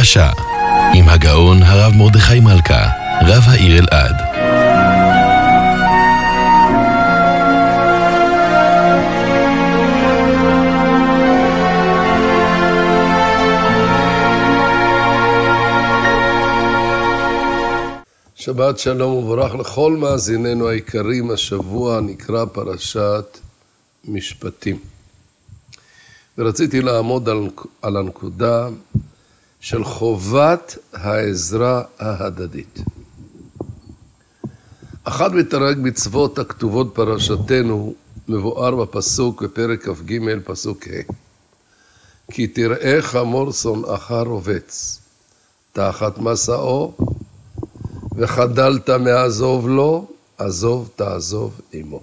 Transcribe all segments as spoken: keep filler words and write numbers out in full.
פרשה עם הגאון הרב מרדכי מלכה, רב העיר אלעד. שבת שלום וברך לכל מאזיננו היקרים. השבוע נקרא פרשת משפטים. ורציתי לעמוד על, על הנקודה של חובת העזרה ההדדית. אחת מתרי"ג מצוות הכתובות פרשתנו מבואר בפסוק בפרק כ"ג פסוק ה': כי תראה חמור שונאך רובץ תחת מסעו וחדלת מעזוב לו, עזוב תעזוב עמו.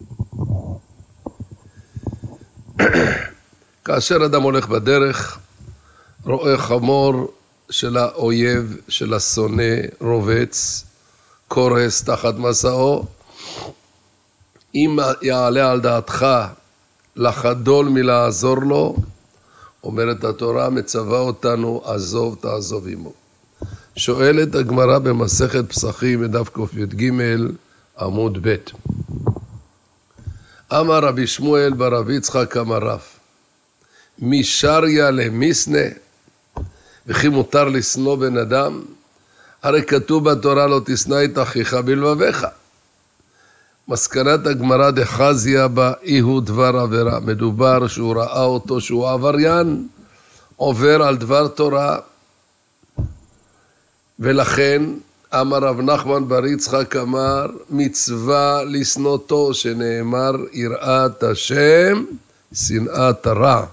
כאשר אדם הולך בדרך, רואה חמור של האויב, של השונא, רובץ, קורס תחת מסעו, אם יעלה על דעתך לחדול מלעזור לו, אומרת התורה, מצווה אותנו, עזוב תעזוב עמו. שואלת הגמרא במסכת פסחים בדף ק"ג עמוד ב': אמר רבי שמואל בר רבי יצחק אמר רב, משריה למיסנה, וכי מותר לשנוא בן אדם? הרי כתוב בתורה לא תשנא את אחיך בלבביך. מסקנת הגמרא דחזיה בה אי הוא דבר עבירה. מדובר שהוא ראה אותו שהוא עבריין, עובר על דבר תורה, ולכן אמר רב נחמן בר יצחק אמר מצווה לשנותו, שנאמר יראת השם שנאת הרע.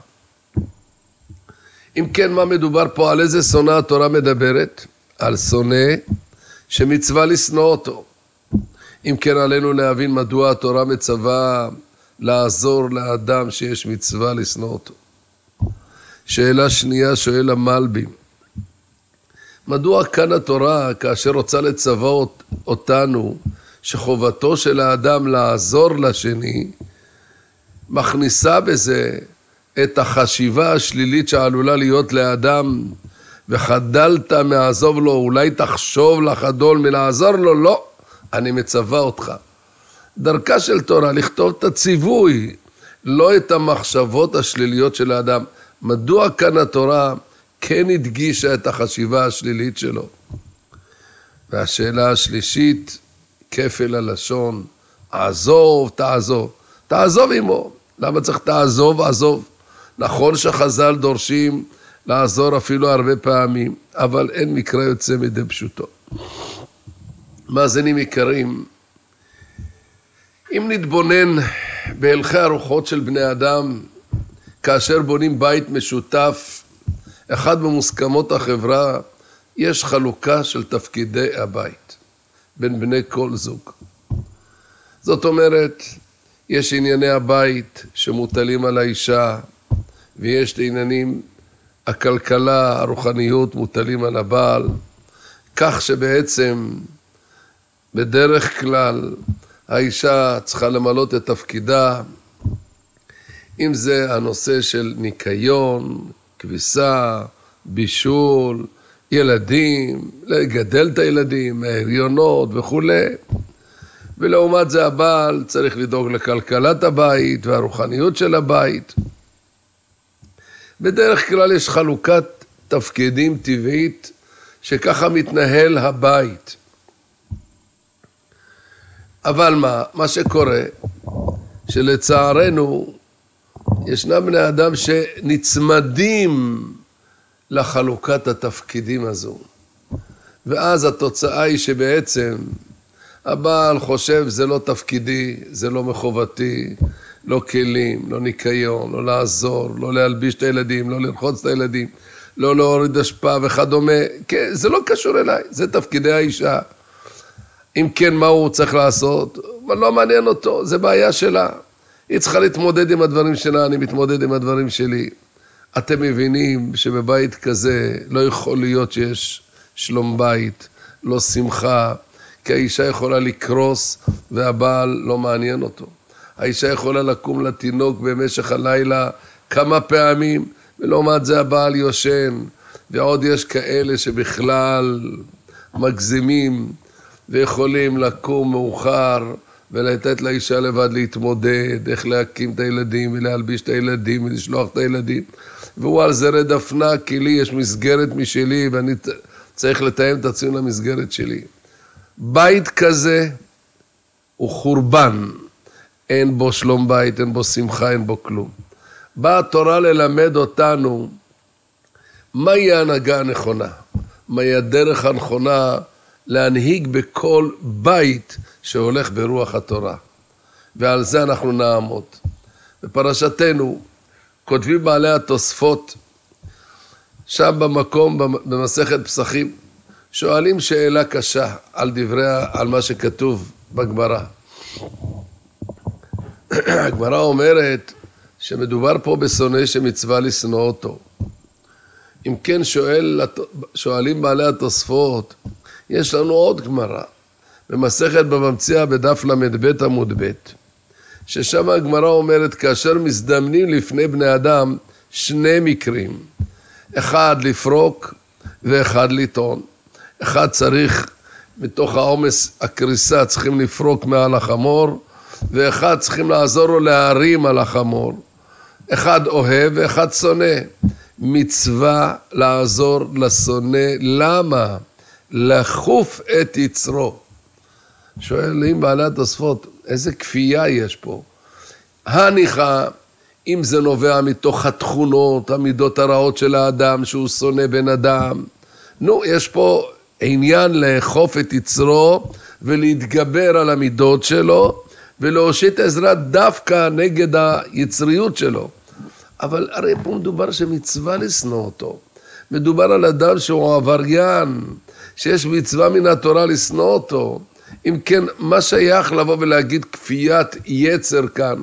אם כן, מה מדובר פה? על איזה שונא התורה מדברת? על שונא שמצווה לשנוא אותו. אם כן, עלינו להבין מדוע התורה מצווה לעזור לאדם שיש מצווה לשנוא אותו. שאלה שנייה שואל המלבים, מדוע כאן התורה, כאשר רוצה לצווה אותנו שחובתו של האדם לעזור לשני, מכניסה בזה את החשיבה השלילית שעלולה להיות לאדם, וחדלת מעזוב לו, אולי תחשוב לחדול מלעזור לו? לא, אני מצווה אותך. דרכה של תורה לכתוב את הציווי, לא את המחשבות השליליות של האדם. מדוע כאן התורה כן הדגישה את החשיבה השלילית שלו? והשאלה השלישית, כפל הלשון, עזוב תעזוב, תעזוב עמו. למה צריך תעזוב עזוב? נכון שחז"ל דורשים לעזור אפילו הרבה פעמים, אבל אין מקרה יוצא מדי פשוטו. מאזינים יקרים, אם נתבונן בהלכי הרוחות של בני אדם, כאשר בונים בית משותף, אחד במוסכמות החברה, יש חלוקה של תפקידי הבית בין בני כל זוג. זאת אומרת, יש ענייני הבית שמוטלים על האישה, ויש את העניינים, הכלכלה, הרוחניות מוטלים על הבעל, כך שבעצם בדרך כלל האישה צריכה למלות את תפקידה, אם זה הנושא של ניקיון, כביסה, בישול, ילדים, לגדל את הילדים, הריונות וכו'. ולעומת זה הבעל צריך לדאוג לכלכלת הבית והרוחניות של הבית. בדרך כלל יש חלוקת תפקידים טבעית שככה מתנהל הבית. אבל מה? מה שקורה, שלצערנו ישנם בני אדם שנצמדים לחלוקת התפקידים הזו. ואז התוצאה היא שבעצם הבעל חושב זה לא תפקידי, זה לא מחובתי, לא כלים, לא ניקיון, לא לעזור, לא להלביש את הילדים, לא לרחוץ את הילדים, לא להוריד אשפה וכדומה. כן, זה לא קשור אליי, זה תפקידי האישה. אם כן, מה הוא צריך לעשות? אבל לא מעניין אותו, זה בעיה שלה. היא צריכה להתמודד עם הדברים שלה, אני מתמודד עם הדברים שלי. אתם מבינים שבבית כזה לא יכול להיות שיש שלום בית, לא שמחה, כי האישה יכולה לקרוס והבעל לא מעניין אותו. האישה יכולה לקום לתינוק במשך הלילה כמה פעמים, ולעומת זה הבעל יושן, ועוד יש כאלה שבכלל מגזימים ויכולים לקום מאוחר ולתת לאישה לבד להתמודד, איך להקים את הילדים ולהלביש את הילדים ולשלוח את הילדים. והוא על זרי דפנה, כי לי יש מסגרת משלי ואני צריך לתאם את עצמי למסגרת שלי. בית כזה הוא חורבן, אין בו שלום בית, אין בו שמחה, אין בו כלום. באה התורה ללמד אותנו מהי ההנהגה הנכונה, מהי הדרך הנכונה להנהיג בכל בית שהולך ברוח התורה. ועל זה אנחנו נעמוד. בפרשתנו כותבים בעלי התוספות, שם במקום במסכת פסחים, שואלים שאלה קשה על דברי, על מה שכתוב בגמרא. הגמרא אומרת שמדובר פה בשונא שמצווה לשנוא אותו. אם כן שואל, שואלים בעלי התוספות, יש לנו עוד גמרא, במסכת בבא מציעא בדף למד ב' עמוד ב', ששם הגמרא אומרת, כאשר מזדמנים לפני בני אדם שני מקרים, אחד לפרוק ואחד לטעון. אחד צריך, מתוך העומס הקריסה, צריכים לפרוק מעל החמור, ואחד צריכים לעזור לו להרים על החמור. אחד אוהב ואחד שונא. מצווה לעזור לשונא, למה? לחוף את יצרו. שואלים בעלי התוספות, איזה כפייה יש פה? הניחה, אם זה נובע מתוך התכונות, המידות הרעות של האדם, שהוא שונא בן אדם, נו, יש פה עניין לחוף את יצרו, ולהתגבר על המידות שלו, ולהושיט עזרה דווקא נגד היצריות שלו. אבל הרי פה מדובר שמצווה לשנוא אותו. מדובר על אדם שהוא עבריין, שיש מצווה מן התורה לשנוא אותו. אם כן, מה שייך לבוא ולהגיד כפיית יצר כאן?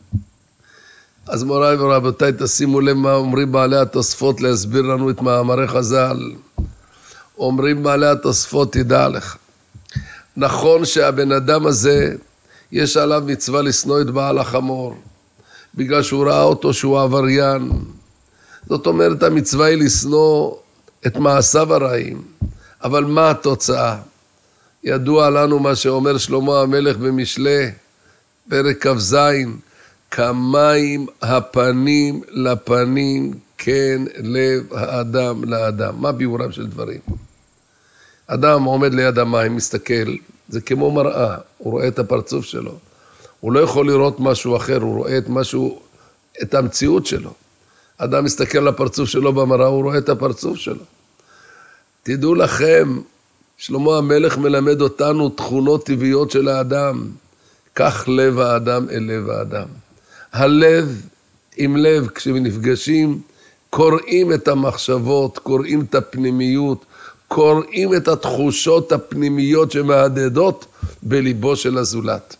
אז מוריי ורבותיי, תשימו לב מה אומרים בעלי התוספות להסביר לנו את מאמרי חז"ל. אומרים בעלי התוספות, תדע לך, נכון שהבן אדם הזה, יש עליו מצווה לשנוא את בעל החמור, בגלל שהוא ראה אותו שהוא עבריין. זאת אומרת, המצווה היא לשנוא את מעשיו הרעים. אבל מה התוצאה? ידוע לנו מה שאומר שלמה המלך במשלי, פרק כ"ז, כמים הפנים לפנים, כן לב האדם לאדם. מה ביאורם של דברים? אדם עומד ליד המים, מסתכל, זה כמו מראה, הוא רואה את הפרצוף שלו. הוא לא יכול לראות משהו אחר, הוא רואה את משהו, את המציאות שלו. אדם מסתכל על הפרצוף שלו במראה, הוא רואה את הפרצוף שלו. תדעו לכם, שלמה המלך מלמד אותנו תכונות טבעיות של האדם. כך לב האדם אל לב האדם. הלב עם לב, כשנפגשים, קוראים את המחשבות, קוראים את הפנימיות, קוראים את התחושות הפנימיות שמהדהדות בליבו של הזולת.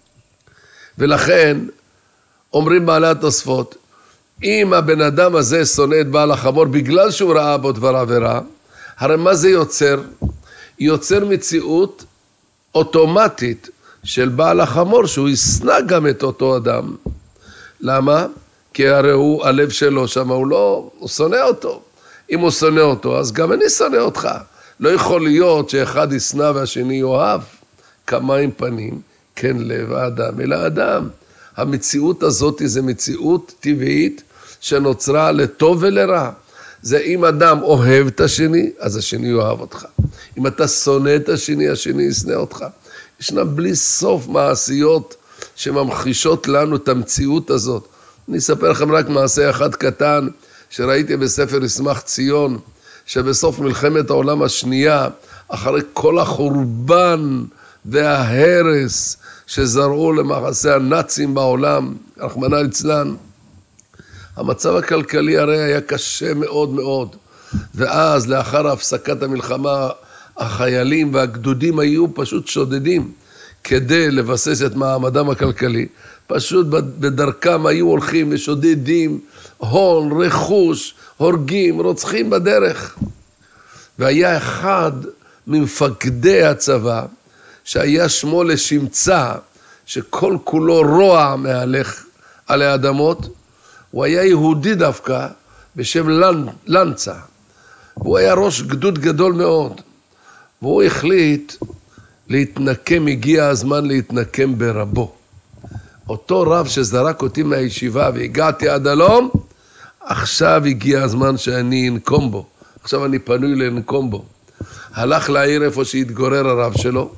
ולכן, אומרים בעלי התוספות, אם הבן אדם הזה שונא את בעל החמור בגלל שהוא ראה בו דבר עבירה, הרי מה זה יוצר? יוצר מציאות אוטומטית של בעל החמור, שהוא ישנא גם את אותו אדם. למה? כי הרי הוא, הלב שלו שם, הוא לא, הוא שונא אותו. אם הוא שונא אותו, אז גם אני שונא אותך. לא יכול להיות שאחד ישנא והשני יאהב. כמים פנים, כן לב האדם אל האדם. המציאות הזאת זה מציאות טבעית שנוצרה לטוב ולרע. זה אם אדם אוהב את השני, אז השני יאהב אותך. אם אתה שונא את השני, השני ישנא אותך. ישנה בלי סוף מעשיות שממחישות לנו את המציאות הזאת. אני אספר לכם רק מעשה אחד קטן, שראיתי בספר ישמח ציון, שבסוף מלחמת העולם השנייה, אחרי כל החורבן וההרס שזרעו למעשה הנאצים בעולם, רחמנא ליצלן, המצב הכלכלי הרי היה קשה מאוד מאוד, ואז לאחר הפסקת המלחמה, החיילים והגדודים היו פשוט שודדים, כדי לבסס את מעמדם הכלכלי, פשוט בדרכם היו הולכים ושודדים, הון, רכוש, הורגים, רוצחים בדרך. והיה אחד ממפקדי הצבא, שהיה שמו לשמצה, שכל כולו רוע מהלך על האדמות, הוא היה יהודי דווקא בשם לנצה. הוא היה ראש גדוד גדול מאוד, והוא החליט להתנקם, הגיע הזמן להתנקם ברבו. אותו רב שזרק אותי מהישיבה והגעתי עד הלום, עכשיו הגיע הזמן שאני אנקום בו, עכשיו אני פנוי לנקום בו. הלך לעיר איפה שהתגורר הרב שלו,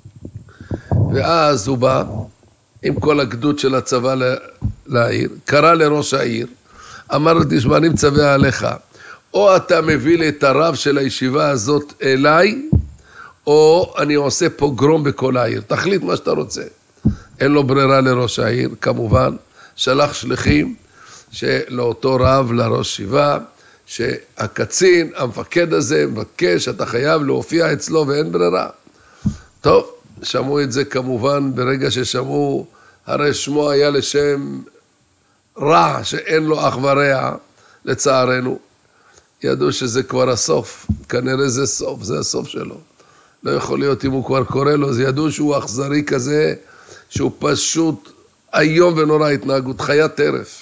ואז הוא בא עם כל הגדוד של הצבא לעיר, קרא לראש העיר, אמר לו, תשמע, אני מצווה עליך, או אתה מביא לי את הרב של הישיבה הזאת אליי, או אני עושה פוגרום בכל העיר, תחליט מה שאתה רוצה. אין לו ברירה לראש העיר, כמובן, שלח שליחים לאותו רב, לראש שיבה, שהקצין, המפקד הזה, מבקש, אתה חייב להופיע אצלו ואין ברירה. טוב, שמעו את זה כמובן, ברגע ששמעו, הרי שמו היה לשם רע, שאין לו אח ורע, לצערנו. ידעו שזה כבר הסוף, כנראה זה סוף, זה הסוף שלו. לא יכול להיות אם הוא כבר קורא לו, אז ידעו שהוא אכזרי כזה, שהוא פשוט איום ונורא התנהגות, חיית טרף.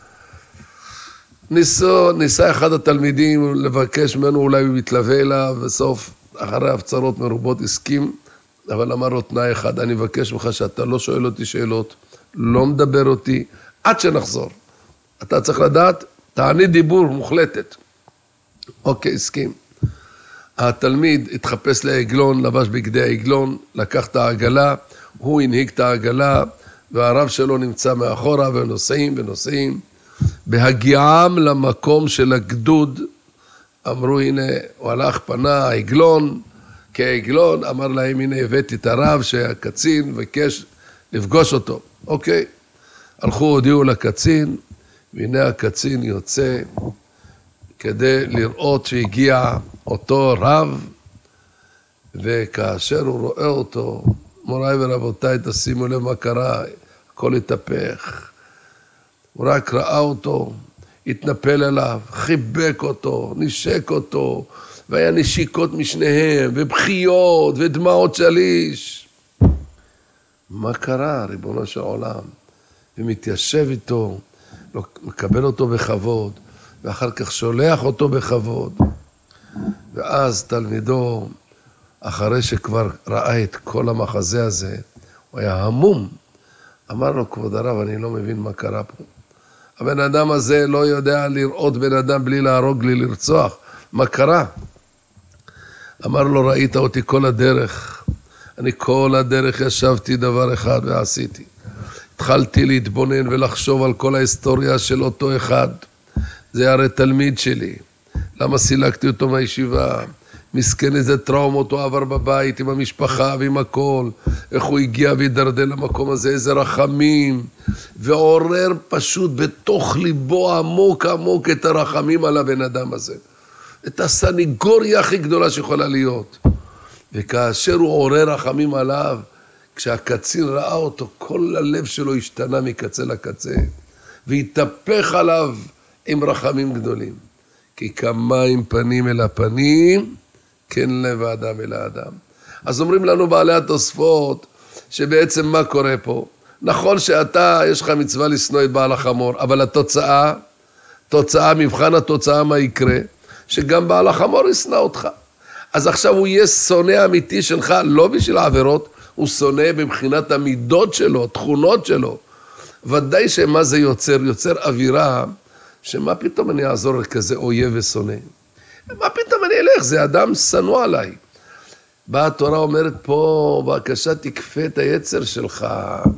ניסו, ניסה אחד התלמידים לבקש ממנו, אולי הוא מתלווה אליו, בסוף, אחרי הפצרות מרובות הסכים, אבל אמר לו תנאי אחד, אני מבקש ממך שאתה לא שואל אותי שאלות, לא מדבר אותי, עד שנחזור. אתה צריך לדעת, תעני דיבור מוחלטת. אוקיי, הסכים. התלמיד התחפש לעגלון, לבש בגדי העגלון, לקח את העגלה, הוא הנהיג את העגלה, והרב שלו נמצא מאחורה, ונוסעים ונוסעים. בהגיעם למקום של הגדוד, אמרו, הנה, הוא הלך, פנה, העגלון, כעגלון, אמר להם, הנה, הבאתי את הרב, שהקצין ביקש לפגוש אותו. אוקיי, הלכו, הודיעו לקצין, והנה הקצין יוצא, כדי לראות שהגיע אותו רב, וכאשר הוא רואה אותו, מוריי ורבותיי, תשימו לב מה קרה, הכל התהפך. הוא רק ראה אותו, התנפל אליו, חיבק אותו, נשק אותו, והיה נשיקות משניהם, ובחיות, ודמעות שליש. מה קרה, ריבונו של עולם? ומתיישב איתו, מקבל אותו בכבוד, ואחר כך שולח אותו בכבוד. ואז תלמידו, אחרי שכבר ראה את כל המחזה הזה, הוא היה המום. אמר לו, כבוד הרב, אני לא מבין מה קרה פה. הבן אדם הזה לא יודע לראות בן אדם בלי להרוג, בלי לרצוח. מה קרה? אמר לו, ראית אותי כל הדרך. אני כל הדרך ישבתי דבר אחד ועשיתי. התחלתי להתבונן ולחשוב על כל ההיסטוריה של אותו אחד. זה הרי תלמיד שלי. למה סילקתי אותו מהישיבה? מסכן איזה טראומות הוא עבר בבית עם המשפחה ועם הכל. איך הוא הגיע והידרדר למקום הזה, איזה רחמים. ועורר פשוט בתוך ליבו עמוק עמוק את הרחמים על הבן אדם הזה. את הסניגוריה הכי גדולה שיכולה להיות. וכאשר הוא עורר רחמים עליו, כשהקצין ראה אותו, כל הלב שלו השתנה מקצה לקצה. והתהפך עליו עם רחמים גדולים. כי כמים פנים אל הפנים, כן לב האדם אל האדם. אז אומרים לנו בעלי התוספות, שבעצם מה קורה פה? נכון שאתה, יש לך מצווה לשנוא את בעל החמור, אבל התוצאה, תוצאה, מבחן התוצאה מה יקרה? שגם בעל החמור ישנא אותך. אז עכשיו הוא יהיה שונא אמיתי שלך, לא בשביל העבירות, הוא שונא מבחינת המידות שלו, תכונות שלו. ודאי שמה זה יוצר? יוצר אווירה, שמה פתאום אני אעזור לכזה אויב ושונא? מה פתאום אני אלך? זה אדם שנוא עליי. באה התורה אומרת פה, בבקשה תקפה את היצר שלך.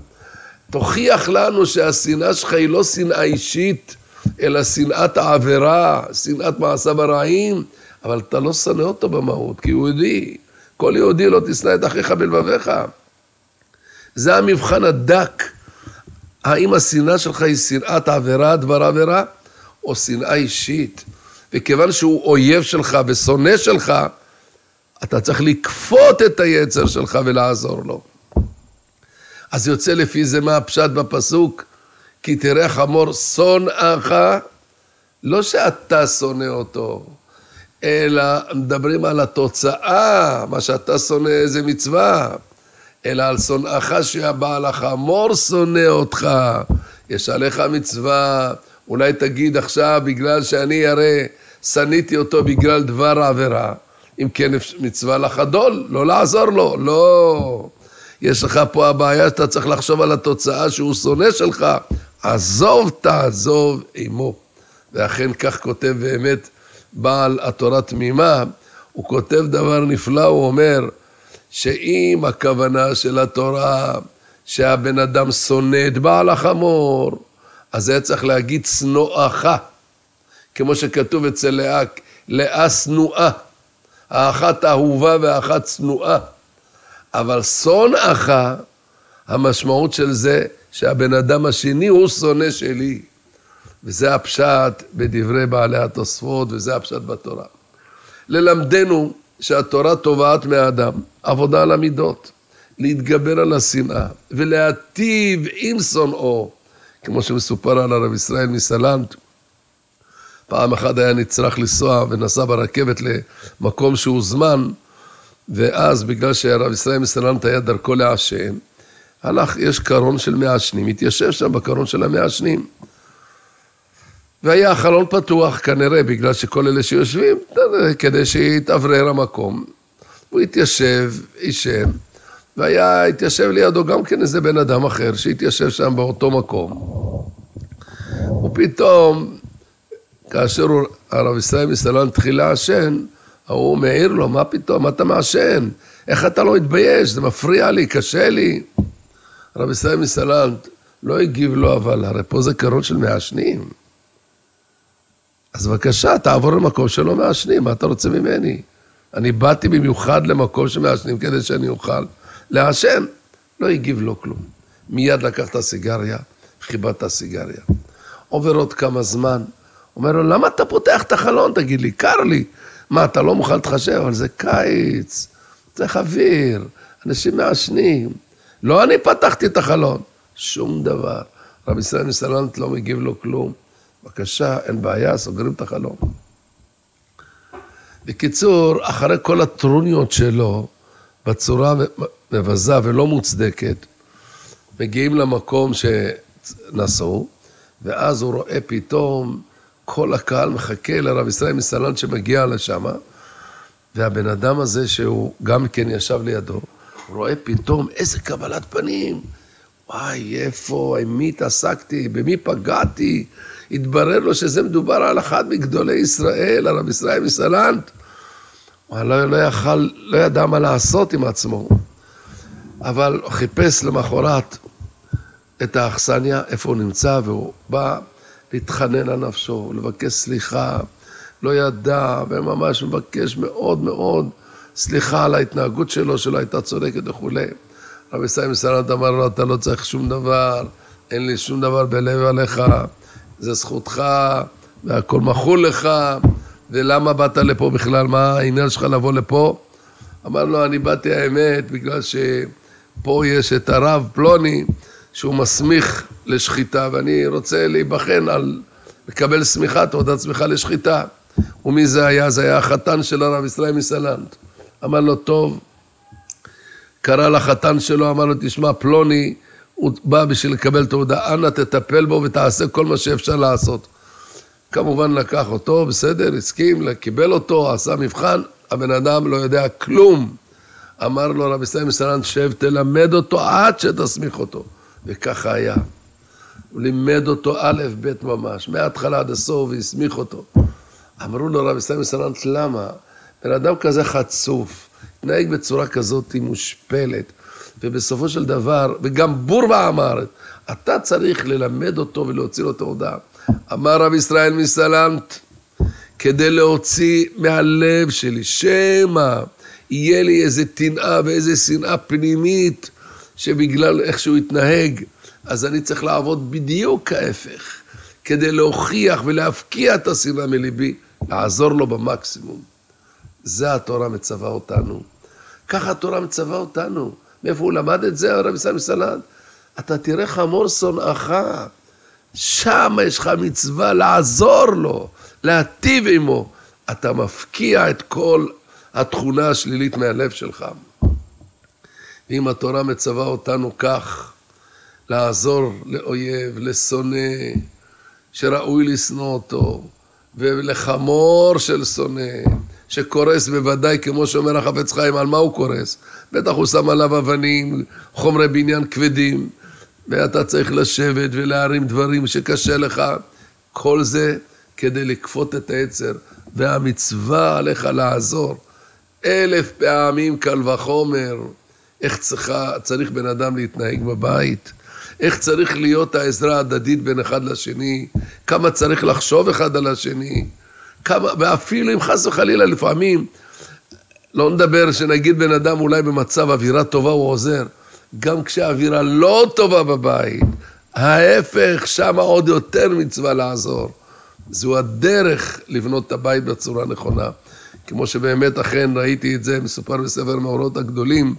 תוכיח לנו שהשנאה שלך היא לא שנאה אישית, אלא שנאת העבירה, שנאת מעשיו הרעים, אבל אתה לא שנא אותו במהות, כי הוא יהודי. כל יהודי לא תשנא את אחיך בלבביך. זה המבחן הדק. האם השנאה שלך היא שנאת עבירה, דבר עבירה, או שנאה אישית? וכיוון שהוא אויב שלך ושונא שלך, אתה צריך לקפות את היצר שלך ולעזור לו. אז יוצא לפי זה מה הפשט בפסוק, כי תראה חמור שונאך, לא שאתה שונא אותו, אלא מדברים על התוצאה, מה שאתה שונא איזה מצווה, אלא על שונאך שהבעל החמור שונא אותך, יש עליך מצווה, אולי תגיד עכשיו בגלל שאני הרי שניתי אותו בגלל דבר עבירה, אם כן מצווה לחדול, לא לעזור לו, לא. יש לך פה הבעיה שאתה צריך לחשוב על התוצאה שהוא שונא שלך, עזוב תעזוב עמו. ואכן כך כותב באמת בעל התורה תמימה, הוא כותב דבר נפלא, הוא אומר שאם הכוונה של התורה שהבן אדם שונא את בעל החמור, אז זה צריך להגיד שנואך, כמו שכתוב אצל לאה, לאה שנואה, האחת אהובה והאחת שנואה. אבל שונאך, המשמעות של זה שהבן אדם השני הוא שונא שלי. וזה הפשט בדברי בעלי התוספות, וזה הפשט בתורה. ללמדנו שהתורה תובעת מהאדם עבודה על המידות, להתגבר על השנאה ולהטיב עם שונאו, כמו שמסופר על הרב ישראל מסלנט. פעם אחת היה נצטרך לנסוע ונסע ברכבת למקום שהוא זמן, ואז בגלל שהרב ישראל מסלנט היה דרכו לעשן, הלך, יש קרון של מעשנים, התיישב שם בקרון של המעשנים. והיה החלון פתוח כנראה, בגלל שכל אלה שיושבים, כדי שיתאוורר המקום. הוא התיישב, ישן, והיה, התיישב לידו גם כן איזה בן אדם אחר, שהתיישב שם באותו מקום. ופתאום, כאשר הרב ישראל מסלנט התחיל לעשן, הוא מעיר לו, מה פתאום, מה אתה מעשן? איך אתה לא מתבייש? זה מפריע לי, קשה לי. הרב ישראל מסלנט לא הגיב לו, אבל הרי פה זה קרון של מעשנים. אז בבקשה, תעבור למקום שלא מעשנים, מה אתה רוצה ממני? אני באתי במיוחד למקום שמעשנים כדי שאני אוכל לעשן. לא הגיב לו כלום. מיד לקח את הסיגריה, חיבת את הסיגריה. עובר עוד כמה זמן, אומר לו, למה אתה פותח את החלון? תגיד לי, קר לי. מה, אתה לא מוכן להתחשב? אבל זה קיץ, זה חביר, אנשים מעשנים. לא אני פתחתי את החלון. שום דבר. רב ישראל מסלנט לא מגיב לו כלום. בבקשה, אין בעיה, סוגרים את החלום. בקיצור, אחרי כל הטרוניות שלו, בצורה מבזה ולא מוצדקת, מגיעים למקום שנסעו, ואז הוא רואה פתאום, כל הקהל מחכה לרב ישראל מסלנט שמגיע לשם, והבן אדם הזה שהוא גם כן ישב לידו, הוא רואה פתאום איזה קבלת פנים, וואי, איפה, עם מי התעסקתי, במי פגעתי, התברר לו שזה מדובר על אחד מגדולי ישראל, הרב ישראל מסלנט. הוא לא, לא, יכל, לא ידע מה לעשות עם עצמו, אבל הוא חיפש למחרת את האכסניה, איפה הוא נמצא, והוא בא להתחנן על נפשו, לבקש סליחה, לא ידע, וממש מבקש מאוד מאוד סליחה על ההתנהגות שלו, שלא הייתה צודקת וכו'. רב ישראל מסלנט אמר לו, אתה לא צריך שום דבר, אין לי שום דבר בלב עליך, זה זכותך, והכל מחול לך, ולמה באת לפה בכלל, מה העניין שלך לבוא לפה? אמר לו, אני באתי האמת, בגלל שפה יש את הרב פלוני, שהוא מסמיך לשחיטה, ואני רוצה להיבחן על לקבל סמיכה, תעודת סמיכה לשחיטה. ומי זה היה? זה היה החתן של הרב ישראל מסלנט. אמר לו, טוב, קרא לחתן שלו, אמר לו, תשמע, פלוני, הוא בא בשביל לקבל תעודה, אנא תטפל בו ותעשה כל מה שאפשר לעשות. כמובן לקח אותו, בסדר, הסכים, קיבל אותו, עשה מבחן, הבן אדם לא יודע כלום. אמר לו רב ישראל מסלנט, שב, תלמד אותו עד שתסמיך אותו. וככה היה. הוא לימד אותו א' ב' ממש, מההתחלה עד הסוף, והסמיך אותו. אמרו לו רב ישראל מסלנט, למה? בן אדם כזה חצוף, נהג בצורה כזאת מושפלת, ובסופו של דבר, וגם בור באמרת, אתה צריך ללמד אותו ולהוציא לו תעודה. אמר רב ישראל מסלנט, כדי להוציא מהלב שלי, שמה יהיה לי איזה תנאה ואיזה שנאה פנימית, שבגלל איך שהוא התנהג, אז אני צריך לעבוד בדיוק ההפך, כדי להוכיח ולהפקיע את השנאה מליבי, לעזור לו במקסימום. זה התורה מצווה אותנו. ככה התורה מצווה אותנו. מאיפה הוא למד את זה, הרב ישראל מסלנט? אתה תראה חמור שונאך, שם יש לך מצווה לעזור לו, להטיב עמו. אתה מפקיע את כל התכונה השלילית מהלב שלך. ואם התורה מצווה אותנו כך, לעזור לאויב, לשונא, שראוי לשנוא אותו, ולחמור של שונא, שקורס בוודאי, כמו שאומר החפץ חיים, על מה הוא קורס? בטח הוא שם עליו אבנים, חומרי בניין כבדים, ואתה צריך לשבת ולהרים דברים שקשה לך, כל זה כדי לקפות את היצר, והמצווה עליך לעזור. אלף פעמים קל וחומר, איך צריכה, צריך בן אדם להתנהג בבית, איך צריך להיות העזרה ההדדית בין אחד לשני, כמה צריך לחשוב אחד על השני, כמה, ואפילו אם חס וחלילה לפעמים, לא נדבר שנגיד בן אדם אולי במצב אווירה טובה הוא עוזר, גם כשהאווירה לא טובה בבית, ההפך, שם עוד יותר מצווה לעזור. זו הדרך לבנות את הבית בצורה נכונה. כמו שבאמת אכן ראיתי את זה, מסופר בספר מאורות הגדולים,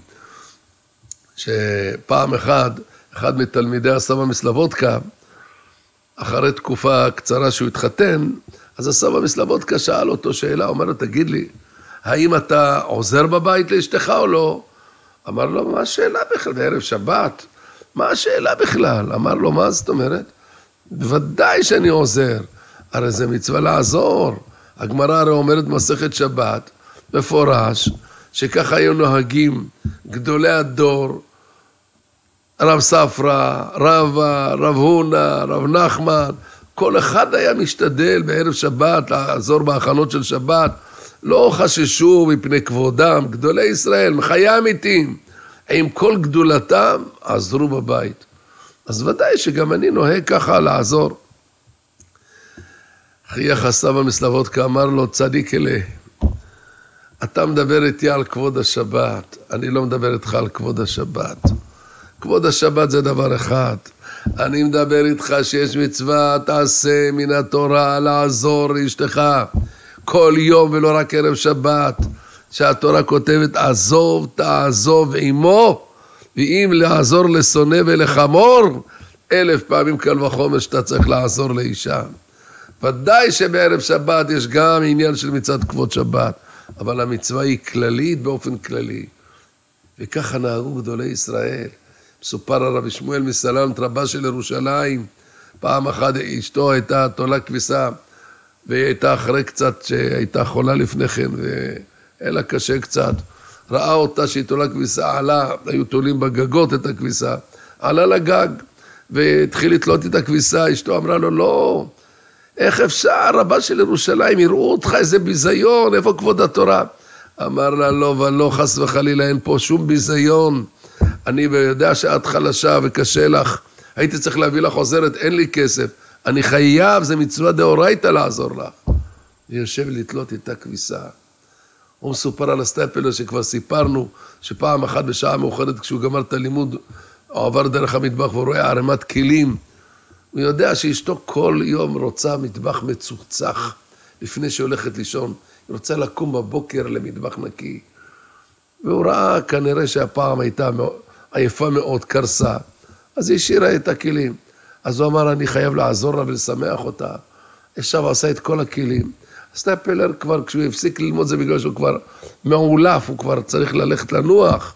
שפעם אחד, אחד מתלמידי הסבא מסלבודקה, אחרי תקופה קצרה שהוא התחתן, אז הסבא מסלבודקה שאל אותו שאלה, אומר לו, תגיד לי, האם אתה עוזר בבית לאשתך או לא? אמר לו, מה השאלה בכלל? בערב שבת? מה השאלה בכלל? אמר לו, מה זאת אומרת? בוודאי שאני עוזר, הרי זה מצווה לעזור. הגמרא הרי אומרת מסכת שבת, מפורש, שככה היו נוהגים גדולי הדור, רב ספרא, רב, רב הונא, רב נחמן, כל אחד היה משתדל בערב שבת לעזור בהכנות של שבת, לא חששו מפני כבודם, גדולי ישראל, מחיי אמיתיים, עם כל גדולתם עזרו בבית. אז ודאי שגם אני נוהג ככה לעזור. חייך הסבא מסלבודקה אמר לו, צדיק אלה, אתה מדבר איתי על כבוד השבת, אני לא מדבר איתך על כבוד השבת. כבוד השבת זה דבר אחד. אני מדבר איתך שיש מצווה, תעשה מן התורה לעזור לאשתך. כל יום ולא רק ערב שבת, שהתורה כותבת, עזוב, תעזוב עמו, ואם לעזור לשונא ולחמור, אלף פעמים קל וחומר שאתה צריך לעזור לאישה. ודאי שבערב שבת יש גם עניין של מצוות כבוד שבת, אבל המצווה היא כללית באופן כללי. וככה נהגו גדולי ישראל. מסופר הרב שמואל מסלנט, רבה של ירושלים, פעם אחת אשתו הייתה תולה כביסה, והיא הייתה אחרי קצת שהייתה חולה לפני כן, והיה לה קשה קצת. ראה אותה שהיא תולה כביסה, עלה, היו תולים בגגות את הכביסה, עלה לגג, והתחיל לתלות את הכביסה, אשתו אמרה לו, לא, איך אפשר, רבה של ירושלים, יראו אותך איזה ביזיון, איפה כבוד התורה? אמר לה, לא ולא, חס וחלילה, אין פה שום ביזיון, אני יודע שאת חלשה וקשה לך, הייתי צריך להביא לך עוזרת, אין לי כסף, אני חייב, זה מצווה דאורייתא לעזור לך. היא יושב לתלות איתה כביסה. הוא מסופר על הסטפלר שכבר סיפרנו, שפעם אחת בשעה מאוחרת כשהוא גמר את הלימוד, הוא עבר דרך המטבח והוא רואה ערימת כלים, הוא יודע שאשתו כל יום רוצה מטבח מצוחצח, לפני שהיא הולכת לישון, היא רוצה לקום בבוקר למטבח נקי, והוא ראה כנראה שהפעם הייתה עייפה מאוד, קרסה, אז היא השאירה את הכלים, אז הוא אמר, אני חייב לעזור לה ולשמח אותה, ישב עשה את כל הכלים, סטפלר כבר, כשהוא הפסיק ללמוד זה בגלל שהוא כבר מעולף, הוא כבר צריך ללכת לנוח,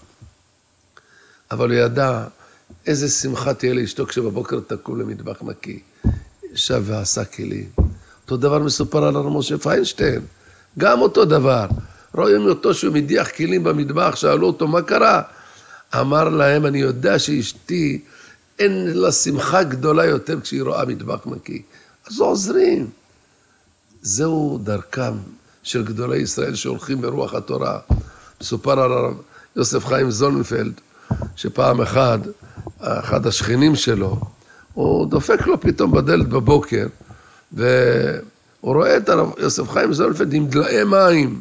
אבל הוא ידע איזה שמחה תהיה לאשתו כשבבוקר תקום למטבח נקי, ישב ועשה כלים. אותו דבר מסופר על הרב משה פיינשטיין, גם אותו דבר, רואים אותו שהוא מדיח כלים במטבח, שאלו אותו מה קרה, אמר להם, אני יודע שאשתי אין לה שמחה גדולה יותר כשהיא רואה מטבח נקי, אז עוזרים. זהו דרכם של גדולי ישראל שהולכים ברוח התורה. מסופר על הרב יוסף חיים זוננפלד, שפעם אחד, אחד השכנים שלו, הוא דופק לו פתאום בדלת בבוקר, והוא רואה את הרב יוסף חיים זוננפלד עם דלאי מים.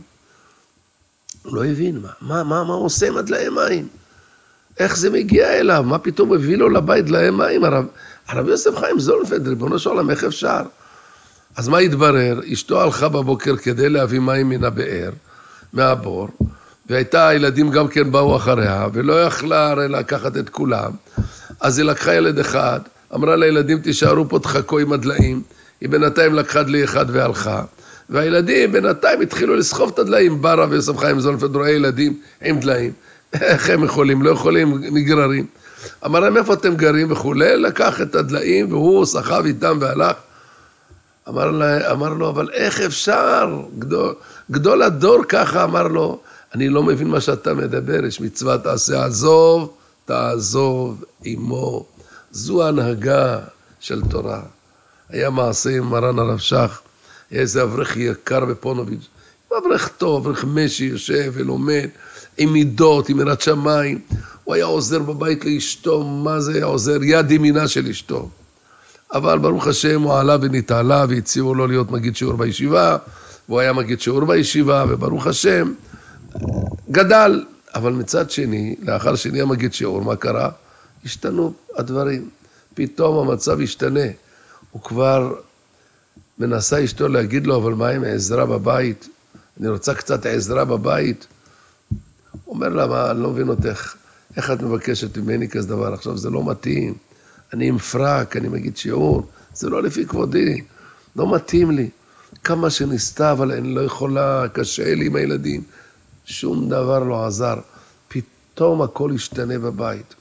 הוא לא הבין, מה, מה, מה, מה הוא עושה עם הדלאי מים? איך זה מגיע אליו? מה פתאום הביא לו לבית דלאי מים? הרב, הרב יוסף חיים זוננפלד, ריבונו של עולם, איך אפשר? אז מה התברר? אשתו הלכה בבוקר כדי להביא מים מן הבאר, מהבור, והייתה, הילדים גם כן באו אחריה, ולא יכלה הרי לקחת את כולם, אז היא לקחה ילד אחד, אמרה לילדים תישארו פה, תחכו עם הדליים, היא בינתיים לקחה דלי אחד והלכה, והילדים בינתיים התחילו לסחוב את הדליים, בא רב יוסף חיים זוננפלד, רואה ילדים עם דליים, איך הם יכולים? לא יכולים, נגררים. אמר להם, איפה אתם גרים וכולי? לקח את הדליים, והוא סחב איתם והלך, אמר, לה, אמר לו, אבל איך אפשר? גדול, גדול הדור ככה אמר לו, אני לא מבין מה שאתה מדבר, יש מצווה תעשה, עזוב, תעזוב עמו. זו ההנהגה של תורה. היה מעשה עם מרן הרב שך, היה איזה אברך יקר בפונוביץ', אברך טוב, אברך משי, יושב ולומד, עם מידות, עם יראת שמיים. הוא היה עוזר בבית לאשתו, מה זה היה עוזר? יד ימינה של אשתו. אבל ברוך השם הוא עלה ונתעלה והציעו לו להיות מגיד שיעור בישיבה, והוא היה מגיד שיעור בישיבה, וברוך השם גדל. אבל מצד שני, לאחר שנהיה מגיד שיעור, מה קרה? השתנו הדברים. פתאום המצב השתנה. הוא כבר מנסה אשתו להגיד לו, אבל מה עם עזרה בבית? אני רוצה קצת עזרה בבית. הוא אומר לה, מה, אני לא מבין אותך. איך את מבקשת ממני כזה דבר? עכשיו זה לא מתאים. אני עם פרק, אני מגיד שיעור. זה לא לפי כבודי. לא מתאים לי. כמה שניסתה, אבל אני לא יכולה, קשה לי עם הילדים. שום דבר לא עזר. פתאום הכל השתנה בבית.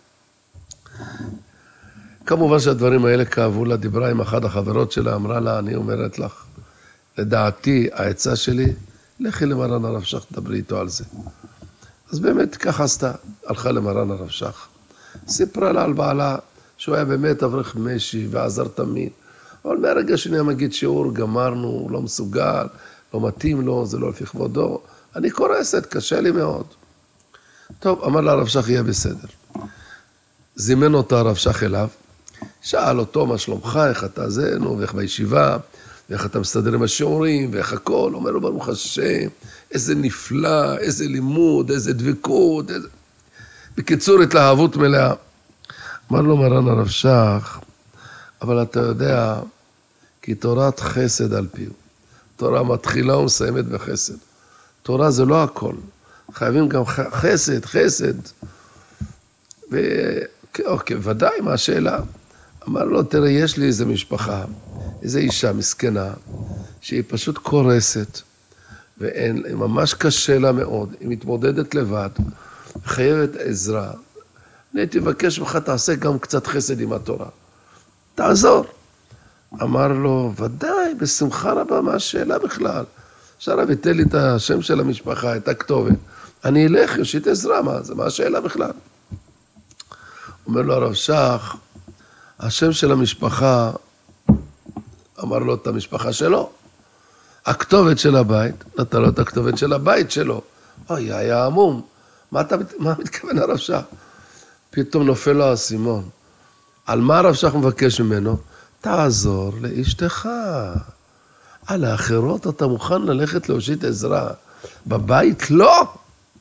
כמובן שהדברים האלה כאבו לה, דיברה עם אחת החברות שלה, אמרה לה, אני אומרת לך, לדעתי, העצה שלי, לכי למרן הרב שך, דברי איתו על זה. אז באמת ככה עשתה, הלכה למרן הרב שך. סיפרה לה על בעלה, שהוא היה באמת אברך משי ועזר תמיד. אבל מהרגע שנהיה מגיד שיעור, גמרנו, הוא לא מסוגל, לא מתאים לו, זה לא לפי כבודו. אני קורסת, קשה לי מאוד. טוב, אמר לה הרב שך, יהיה בסדר. זימן אותה הרב שך אליו, שאל אותו מה שלומך, איך אתה זה, נו, ואיך בישיבה, ואיך אתה מסתדר עם השיעורים, ואיך הכל, אומר לו ברוך השם, איזה נפלא, איזה לימוד, איזה דבקות, איזה... בקיצור, התלהבות מלאה. אמר לו מרן הרב שך, אבל אתה יודע, כי תורת חסד על פיו. תורה מתחילה ומסיימת בחסד. תורה זה לא הכל. חייבים גם חסד, חסד. ואוקיי, ודאי, מה השאלה? אמר לו, תראה, יש לי איזו משפחה, איזו אישה מסכנה, שהיא פשוט קורסת, ואין, ממש קשה לה מאוד, היא מתמודדת לבד, חייבת עזרה. אני תבקש ממך, תעשה גם קצת חסד עם התורה. תעזור. אמר לו, ודאי, בשמחה רבה, מה השאלה בכלל? שהרב ייתן לי את השם של המשפחה, את הכתובת. אני אלך, יושיט עזרה, מה זה? מה השאלה בכלל? אומר לו הרב שך, השם של המשפחה, אמר לו את המשפחה שלו. הכתובת של הבית, נתן לו את הכתובת של הבית שלו. אוי, היה עמום. מה אתה מה מתכוון הרב שך? פתאום נופל לו הסימון. על מה הרב שך מבקש ממנו? תעזור לאשתך. על האחרות אתה מוכן ללכת להושיט עזרה. בבית לא.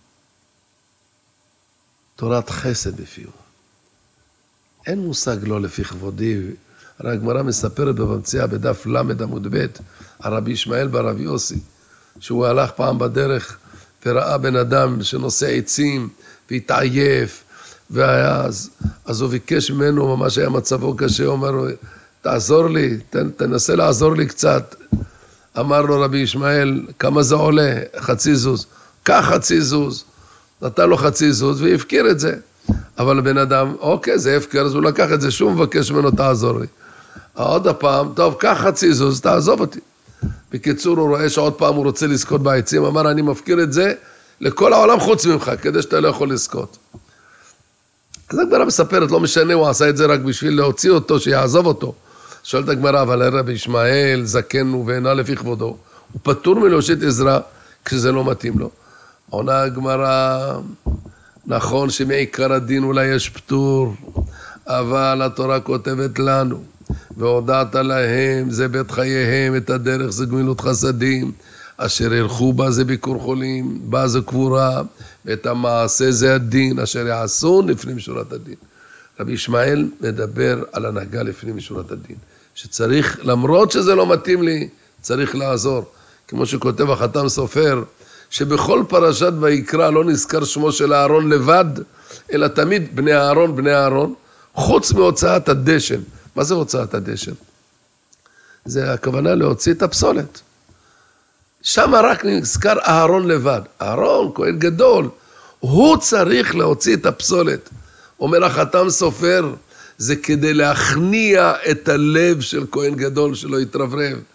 תורת חסד בפיו. אין מושג לא לפי כבודי. הרי הגמרא מספרת במציאה בדף למד עמוד ב', הרבי ישמעאל ברב יוסי, שהוא הלך פעם בדרך וראה בן אדם שנושא עצים והתעייף, והיה אז, אז הוא ביקש ממנו, ממש היה מצבו קשה, הוא אומר לו, תעזור לי, תן, תנסה לעזור לי קצת. אמר לו רבי ישמעאל, כמה זה עולה? חצי זוז. קח חצי זוז. נתן לו חצי זוז והפקיר את זה. אבל הבן אדם, אוקיי, זה הפקר, אז הוא לקח את זה, שום מבקש ממנו, תעזור לי. עוד הפעם, טוב, קח חצי זוז, תעזוב אותי. בקיצור, הוא רואה שעוד פעם הוא רוצה לזכות בעצים, אמר, אני מפקיר את זה לכל העולם חוץ ממך, כדי שאתה לא יכול לזכות. אז הגמרא מספרת, לא משנה, הוא עשה את זה רק בשביל להוציא אותו, שיעזוב אותו. שואלת הגמרא, אבל רבי ישמעאל, זקן ובעינה לפי כבודו, הוא פטור מלהושיט עזרה כשזה לא מתאים לו. עונה הגמרא, נכון שמעיקר הדין אולי יש פטור, אבל התורה כותבת לנו, והודעת להם, זה בית חייהם, את הדרך זה גמילות חסדים, אשר ילכו בה זה ביקור חולים, בה זה קבורה, ואת המעשה זה הדין, אשר יעשו לפנים משורת הדין. רבי ישמעאל מדבר על הנהגה לפנים משורת הדין, שצריך, למרות שזה לא מתאים לי, צריך לעזור. כמו שכותב החתם סופר, שבכל פרשת ויקרא לא נזכר שמו של אהרון לבד, אלא תמיד בני אהרון, בני אהרון, חוץ מהוצאת הדשן. מה זה הוצאת הדשן? זה הכוונה להוציא את הפסולת. שם רק נזכר אהרון לבד. אהרון, כהן גדול, הוא צריך להוציא את הפסולת. אומר החתם סופר, זה כדי להכניע את הלב של כהן גדול שלא יתרברב.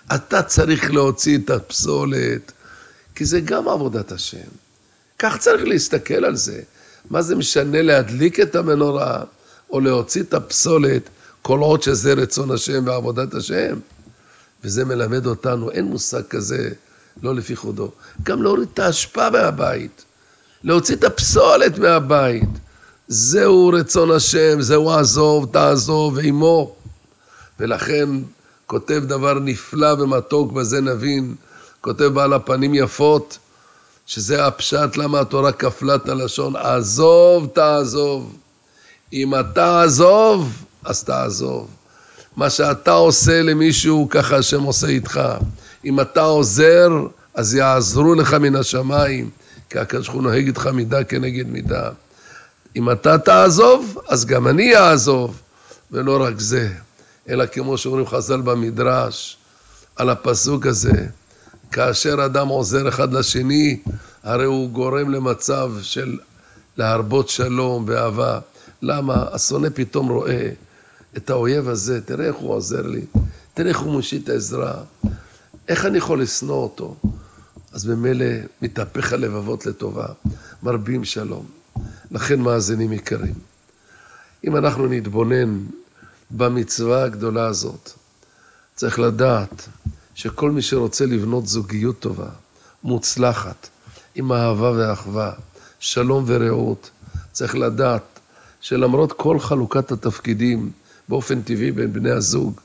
אתה צריך להוציא את הפסולת, כי זה גם עבודת השם. כך צריך להסתכל על זה. מה זה משנה להדליק את המנורה, או להוציא את הפסולת, כל עוד שזה רצון השם ועבודת השם? וזה מלמד אותנו, אין מושג כזה, לא לפי חודו. גם להוריד את ההשפעה מהבית, להוציא את הפסולת מהבית. זהו רצון השם, זהו עזוב, תעזוב ועמו. ולכן כותב דבר נפלא ומתוק, בזה נבין, כותב בעל הפנים יפות, שזה הפשט למה התורה כפלה את הלשון, עזוב, תעזוב. אם אתה עזוב, אז תעזוב. מה שאתה עושה למישהו, ככה השם עושה איתך. אם אתה עוזר, אז יעזרו לך מן השמיים, כי הקדוש ברוך הוא נוהג איתך מידה כנגד מידה. אם אתה תעזוב, אז גם אני אעזוב. ולא רק זה, אלא כמו שאומרים חז"ל במדרש, על הפסוק הזה, כאשר אדם עוזר אחד לשני, הרי הוא גורם למצב של להרבות שלום ואהבה. למה? השונא פתאום רואה את האויב הזה, תראה איך הוא עוזר לי, תראה איך הוא מושיט העזרה, איך אני יכול לשנוא אותו? אז במילא מתהפך הלבבות לטובה, מרבים שלום. לכן מאזינים יקרים, אם אנחנו נתבונן במצווה הגדולה הזאת, צריך לדעת שכל מי שרוצה לבנות זוגיות טובה, מוצלחת, עם אהבה ואחווה, שלום ורעות, צריך לדעת שלמרות כל חלוקת התפקידים באופן טבעי בין בני הזוג,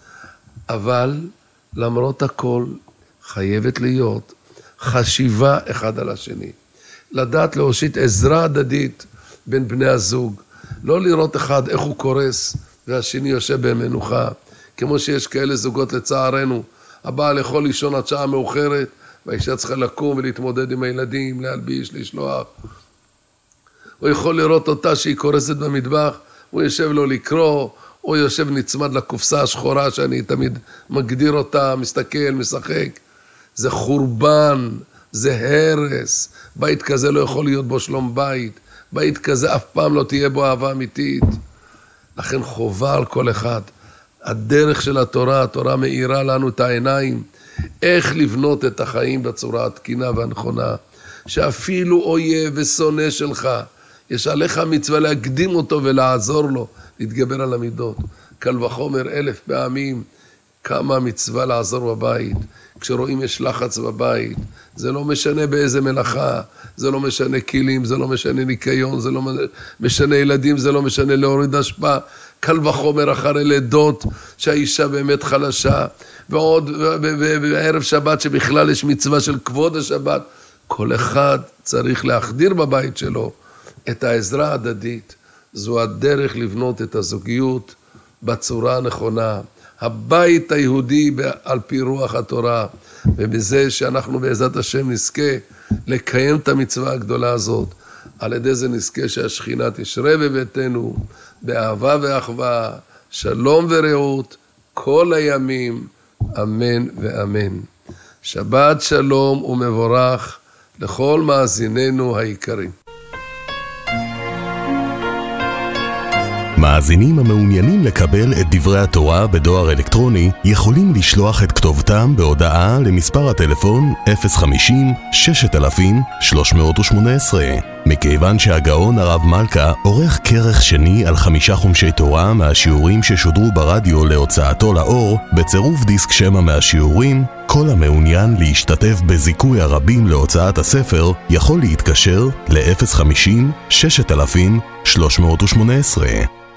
אבל למרות הכל חייבת להיות חשיבה אחד על השני. לדעת להושיט עזרה הדדית בין בני הזוג, לא לראות אחד איך הוא קורס והשני יושב במנוחה, כמו שיש כאלה זוגות לצערנו, הבעל יכול לישון עד שעה מאוחרת, והאישה צריכה לקום ולהתמודד עם הילדים, להלביש, לשלוח. הוא יכול לראות אותה שהיא קורסת במטבח, הוא יושב לו לקרוא, הוא יושב נצמד לקופסה השחורה שאני תמיד מגדיר אותה, מסתכל, משחק. זה חורבן, זה הרס. בית כזה לא יכול להיות בו שלום בית. בית כזה אף פעם לא תהיה בו אהבה אמיתית. לכן חובה על כל אחד. הדרך של התורה, התורה מאירה לנו את העיניים, איך לבנות את החיים בצורה התקינה והנכונה, שאפילו אויב ושונא שלך, יש עליך מצווה להקדים אותו ולעזור לו, להתגבר על המידות. קל וחומר אלף פעמים, כמה מצווה לעזור בבית, כשרואים יש לחץ בבית, זה לא משנה באיזה מלאכה, זה לא משנה כלים, זה לא משנה ניקיון, זה לא משנה ילדים, זה לא משנה להוריד השפעה, קל וחומר אחרי לידות שהאישה באמת חלשה, ועוד בערב שבת שבכלל יש מצווה של כבוד השבת, כל אחד צריך להחדיר בבית שלו את העזרה ההדדית. זו הדרך לבנות את הזוגיות בצורה הנכונה. הבית היהודי על פי רוח התורה, ובזה שאנחנו בעזרת השם נזכה לקיים את המצווה הגדולה הזאת, על ידי זה נזכה שהשכינה תשרה בביתנו, באהבה ואחווה, שלום ורעות, כל הימים, אמן ואמן. שבת שלום ומבורך לכל מאזיננו היקרים. מאזינים המעוניינים לקבל את דברי התורה בדואר אלקטרוני יכולים לשלוח את כתובתם בהודעה למספר הטלפון אפס חמישים ששת אלפים שלוש מאות ושמונה עשרה. מכיוון שהגאון הרב מלכה עורך כרך שני על חמישה חומשי תורה מהשיעורים ששודרו ברדיו להוצאתו לאור בצירוף דיסק שמע מהשיעורים, כל המעוניין להשתתף בזיכוי הרבים להוצאת הספר יכול להתקשר ל-אפס חמישים ששת אלפים שלוש מאות ושמונה עשרה.